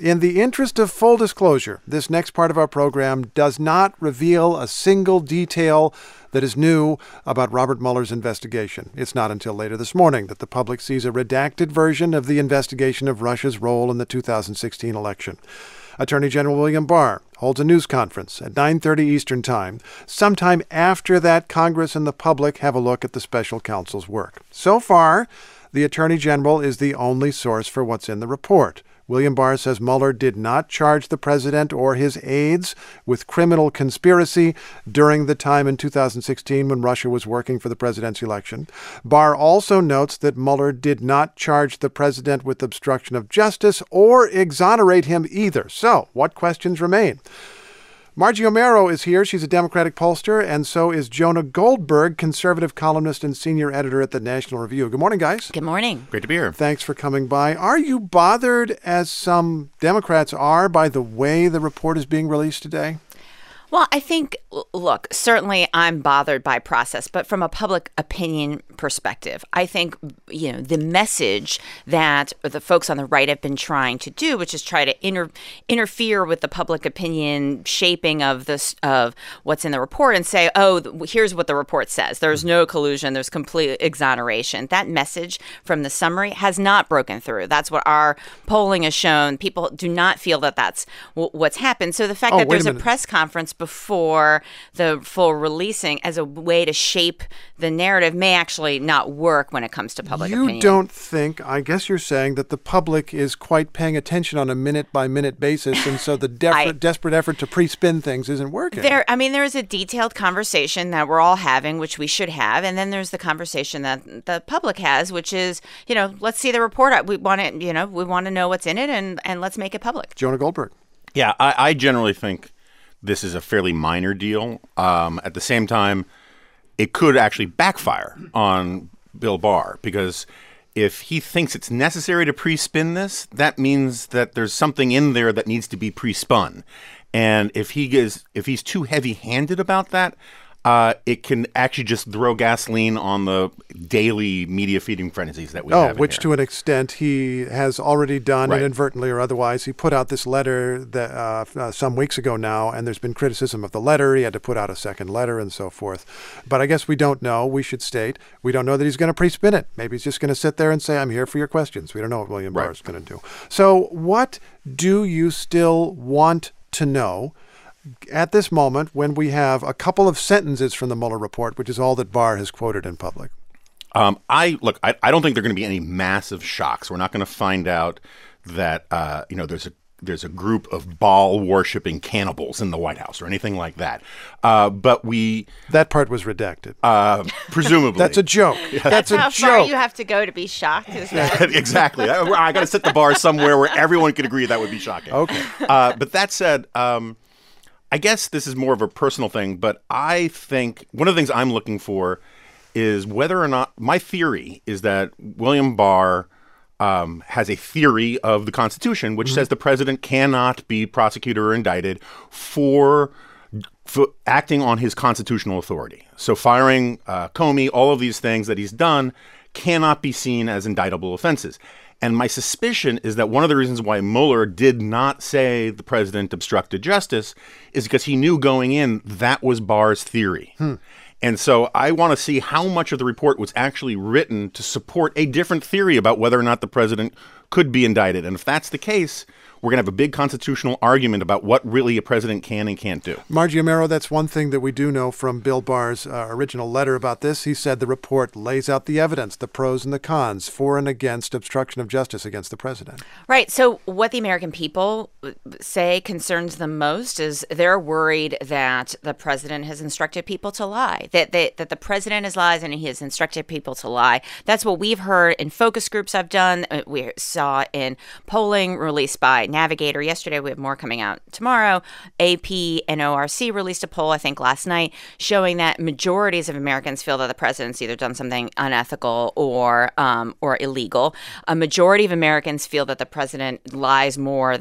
In the interest of full disclosure, this next part of our program does not reveal a single detail that is new about Robert Mueller's investigation. It's not until later this morning that the public sees a redacted version of the investigation of Russia's role in the 2016 election. Attorney General William Barr holds a news conference at 9:30 Eastern Time. Sometime after that, Congress and the public have a look at the special counsel's work. So far, the Attorney General is the only source for what's in the report. William Barr says Mueller did not charge the president or his aides with criminal conspiracy during the time in 2016 when Russia was working for the presidential election. Barr also notes that Mueller did not charge the president with obstruction of justice or exonerate him either. So, what questions remain? Margie Omero is here. She's a Democratic pollster, and so is Jonah Goldberg, conservative columnist and senior editor at the National Review. Good morning, guys. Good morning. Great to be here. Thanks for coming by. Are you bothered, as some Democrats are, by the way the report is being released today? Well, I think, look, certainly I'm bothered by process, but from a public opinion perspective, I think, the message that the folks on the right have been trying to do, which is try to interfere with the public opinion shaping of this, of what's in the report and say, here's what the report says. There's no collusion. There's complete exoneration. That message from the summary has not broken through. That's what our polling has shown. People do not feel that that's what's happened. So the fact that there's a press conference before the full releasing as a way to shape the narrative may actually not work when it comes to public opinion. You don't think, I guess you're saying, that the public is quite paying attention on a minute-by-minute basis, and so the desperate effort to pre-spin things isn't working. There is a detailed conversation that we're all having, which we should have, and then there's the conversation that the public has, which is, let's see the report. We want to know what's in it, and let's make it public. Jonah Goldberg. Yeah, I generally think this is a fairly minor deal. At the same time, it could actually backfire on Bill Barr, because if he thinks it's necessary to pre-spin this, that means that there's something in there that needs to be pre-spun. And if he's too heavy-handed about that, it can actually just throw gasoline on the daily media feeding frenzies that we have. Which to an extent he has already done, right, inadvertently or otherwise. He put out this letter that some weeks ago now, and there's been criticism of the letter. He had to put out a second letter and so forth. But I guess we don't know. We should state we don't know that he's going to pre-spin it. Maybe he's just going to sit there and say, I'm here for your questions. We don't know what William Barr is going to do. So what do you still want to know at this moment when we have a couple of sentences from the Mueller report, which is all that Barr has quoted in public? I don't think there are going to be any massive shocks. We're not going to find out that there's a group of Baal worshipping cannibals in the White House or anything like that. That part was redacted. Presumably. That's a joke. That's a how joke. far you have to go to be shocked. Is that? Exactly. I got to set the bar somewhere where everyone could agree that would be shocking. Okay. But that said, I guess this is more of a personal thing, but I think one of the things I'm looking for is whether or not, my theory is that William Barr has a theory of the Constitution, which says the president cannot be prosecuted or indicted for acting on his constitutional authority. So firing Comey, all of these things that he's done cannot be seen as indictable offenses. And my suspicion is that one of the reasons why Mueller did not say the president obstructed justice is because he knew going in that was Barr's theory. And so I want to see how much of the report was actually written to support a different theory about whether or not the president could be indicted. And if that's the case, we're going to have a big constitutional argument about what really a president can and can't do. Margie Omero, that's one thing that we do know from Bill Barr's original letter about this. He said the report lays out the evidence, the pros and the cons, for and against obstruction of justice against the president. Right. So what the American people say concerns them most is they're worried that the president has instructed people to lie, that the president has lies and he has instructed people to lie. That's what we've heard in focus groups I've done. We saw in polling released by Navigator yesterday. We have more coming out tomorrow. AP and ORC released a poll, I think last night, showing that majorities of Americans feel that the president's either done something unethical or illegal. A majority of Americans feel that the president lies more than previous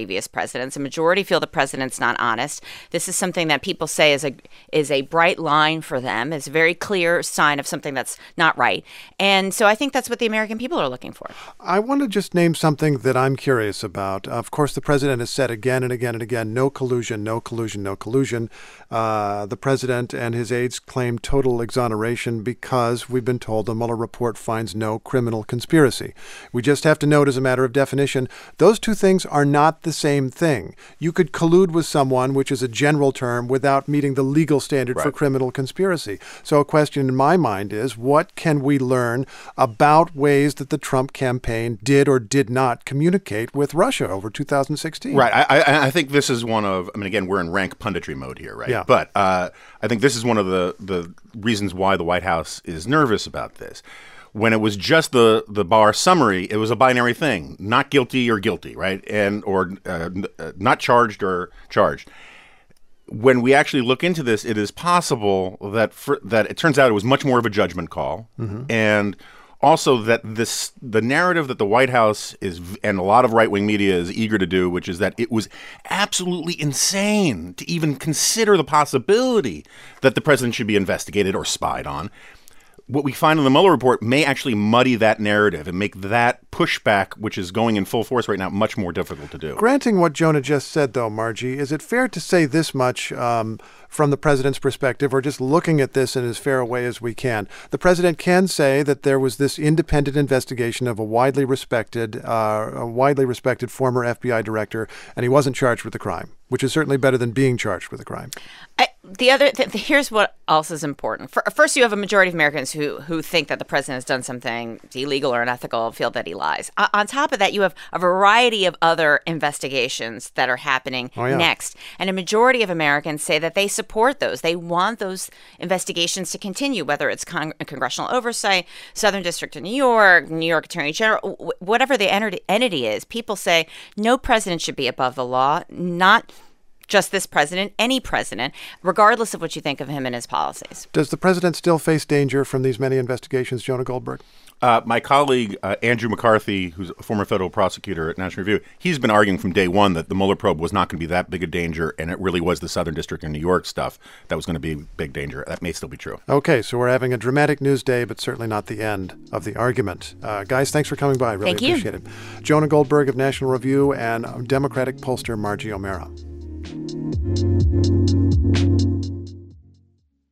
previous presidents. A majority feel the president's not honest. This is something that people say is a bright line for them, is a very clear sign of something that's not right. And so I think that's what the American people are looking for. I want to just name something that I'm curious about. Of course, the president has said again and again and again, no collusion, no collusion, no collusion. The president and his aides claim total exoneration because we've been told the Mueller report finds no criminal conspiracy. We just have to note, as a matter of definition, those two things are not the same thing. You could collude with someone, which is a general term, without meeting the legal standard for criminal conspiracy. So a question in my mind is, what can we learn about ways that the Trump campaign did or did not communicate with Russia over 2016? Right. I think this is one of, I mean, again, we're in rank punditry mode here, right? Yeah. But I think this is one of the reasons why the White House is nervous about this. When it was just the Barr summary, it was a binary thing: not guilty or guilty, right? And or not charged or charged. When we actually look into this, it is possible that that it turns out it was much more of a judgment call, and also that the narrative that the White House is and a lot of right-wing media is eager to do, which is that it was absolutely insane to even consider the possibility that the president should be investigated or spied on. What we find in the Mueller report may actually muddy that narrative and make that pushback, which is going in full force right now, much more difficult to do. Granting what Jonah just said, though, Margie, is it fair to say this much from the president's perspective, or just looking at this in as fair a way as we can? The president can say that there was this independent investigation of a widely respected former FBI director, and he wasn't charged with the crime, which is certainly better than being charged with a crime. Here's what else is important. First, you have a majority of Americans who think that the president has done something illegal or unethical, feel that he lies. On top of that, you have a variety of other investigations that are happening next. And a majority of Americans say that they support those. They want those investigations to continue, whether it's congressional oversight, Southern District of New York Attorney General, whatever the entity is. People say no president should be above the law, not just this president, any president, regardless of what you think of him and his policies. Does the president still face danger from these many investigations, Jonah Goldberg? My colleague, Andrew McCarthy, who's a former federal prosecutor at National Review, he's been arguing from day one that the Mueller probe was not going to be that big a danger, and it really was the Southern District of New York stuff that was going to be a big danger. That may still be true. Okay, so we're having a dramatic news day, but certainly not the end of the argument. Guys, thanks for coming by. Really appreciate it. Jonah Goldberg of National Review and Democratic pollster Margie O'Meara.